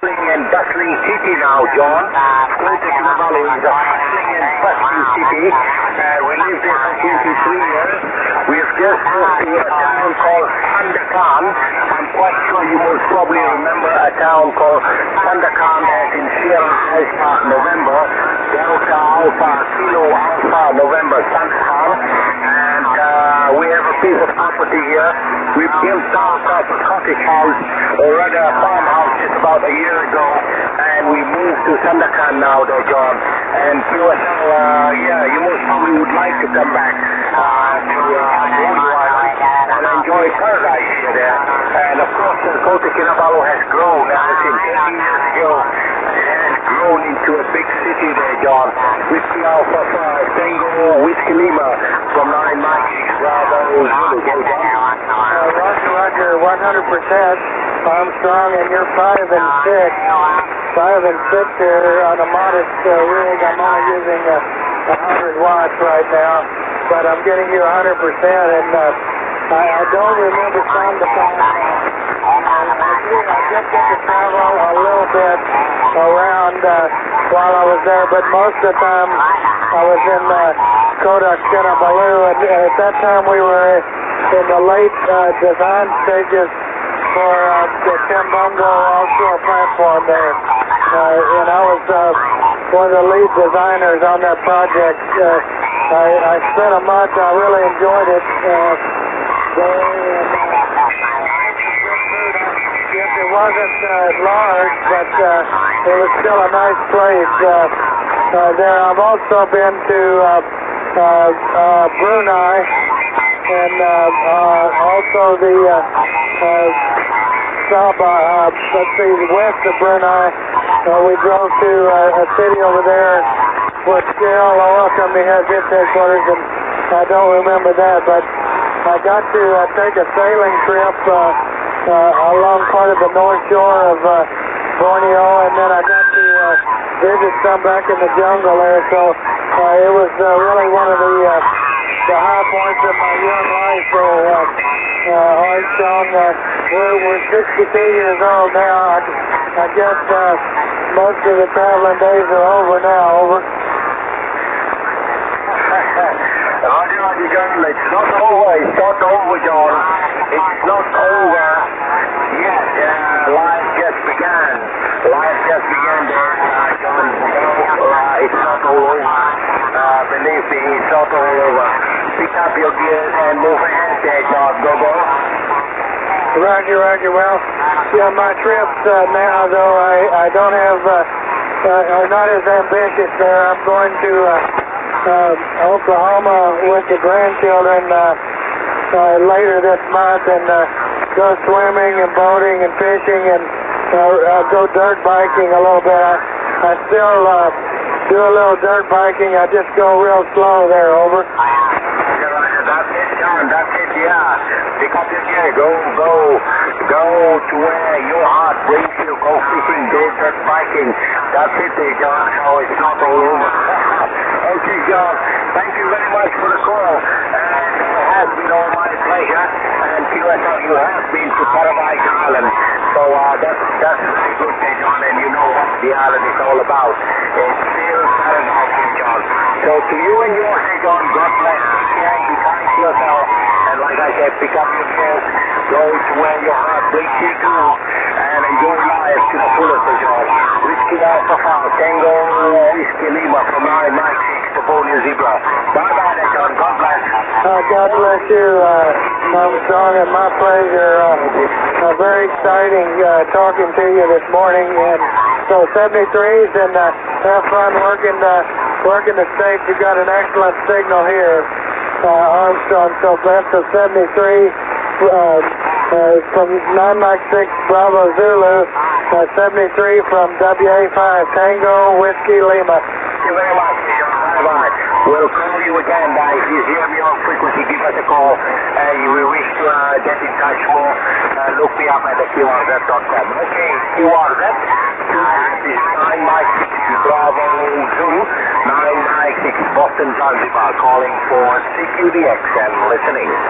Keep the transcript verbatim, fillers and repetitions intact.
and bustling city now, John. Kota Kinabalu is a bustling and bustling city. Uh, we lived there for twenty-three years. We've just moved to a town called Sandakan. I'm quite sure you most probably remember a town called Sandakan as in Sierra Alpha November, Delta Alpha, Kilo Alpha November, Sandakan. And uh, we have a piece of property here. We built ourselves a cottage house, or rather a farmhouse, just about a year ago, and we moved to Sandakan now, there, John. And Q S L, uh, yeah, you most probably would like to come back uh, to uh, Bondi Island and enjoy paradise here there. And of course, uh, Kota Kinabalu has grown ever since ten years ago. It has grown into a big city there, John. Whiskey Alpha five, Tango, Whiskey Lima, from nine Mike six Bravo Zulu. Go, John. Uh, Roger, Roger, one hundred percent. Armstrong, and you're five and six. Five and six here on a modest uh, rig. I'm only using a uh, one hundred watts right now, but I'm getting you one hundred percent. And uh, I, I don't remember trying to find. Uh, I just get to travel a little bit around uh, while I was there, but most of the time I was in uh, Kota Kinabalu, and, and at that time we were in the late uh, design stages for uh, the Timbungo offshore platform there. Uh, and I was uh, one of the lead designers on that project. Uh, I, I spent a month, I really enjoyed it uh, there. And, uh, it wasn't uh, large, but uh, it was still a nice place uh, uh, there. I've also been to uh, uh, uh, Brunei, and uh, uh, also the uh, uh, Sabah, uh, let's see, west of Brunei. Uh, we drove to uh, a city over there where Shell Oil Company has its headquarters, and I don't remember that, but I got to uh, take a sailing trip uh, uh, along part of the north shore of uh, Borneo, and then I got to uh, visit some back in the jungle there, so uh, it was uh, really one of the uh, the high points of my young life there, uh, uh, Armstrong. Uh, we're, we're sixty-two years old now. I, I guess uh, most of the traveling days are over now, over. Roger, Roger, John, it's not over, it's not over, John. It's not over yet. Uh, life just began. Life just began there, uh, John. No, uh, it's not all over. Uh, believe me, it's not all over. Pick up your gears and move ahead there, John. Go, go. Roger, Roger. Well, yeah, my trips uh, now, though, I, I don't have, uh, uh, are not as ambitious there. I'm going to uh, uh, Oklahoma with the grandchildren uh, uh, later this month, and uh, go swimming and boating and fishing, and uh, uh, go dirt biking a little bit. I, I still uh, do a little dirt biking. I just go real slow there, over. That's it, John. That's it, yeah. Pick up your gear. Go, go, go to where your heart brings you. Go fishing, go dirt biking. That's it there, John. So it's not all over. Okay, John. Thank you very much for the call. And it has been all my pleasure. And Q S L, you have been to Paradise Island. So uh, that's, that's very good there, John. And you know what the island is all about. It's still paradise here, John. So to you and yours, hey, John, God bless. And be kind to yourself. And like I said, pick up your gears, go to where your heart brings you to, and enjoy life to the fullest, hey, John. Whiskey Alpha five, Tango, Whiskey Lima from nine Mike six, the Borneo Zebra. Bye-bye there, John. God bless. Uh, God bless you, uh, Armstrong, and my pleasure. Uh, uh, very exciting uh, talking to you this morning. And so seventy-threes, and uh, have fun working uh, working the stage. You got an excellent signal here, uh, Armstrong. So best of seventy-three uh, uh, from nine Mike six Bravo Zulu, uh, seventy-three from W A five Tango Whiskey Lima. Thank you very much, John. Bye-bye. We'll call you again, guys. If you hear me on frequency, give us a call. And uh, we wish to uh, get in touch more. Uh, look me up at the Q R Z dot com. Okay, Q R Z. This is nine Mike six Bravo Zulu, nine Mike six Boston Zanzibar, calling for C Q D X and listening.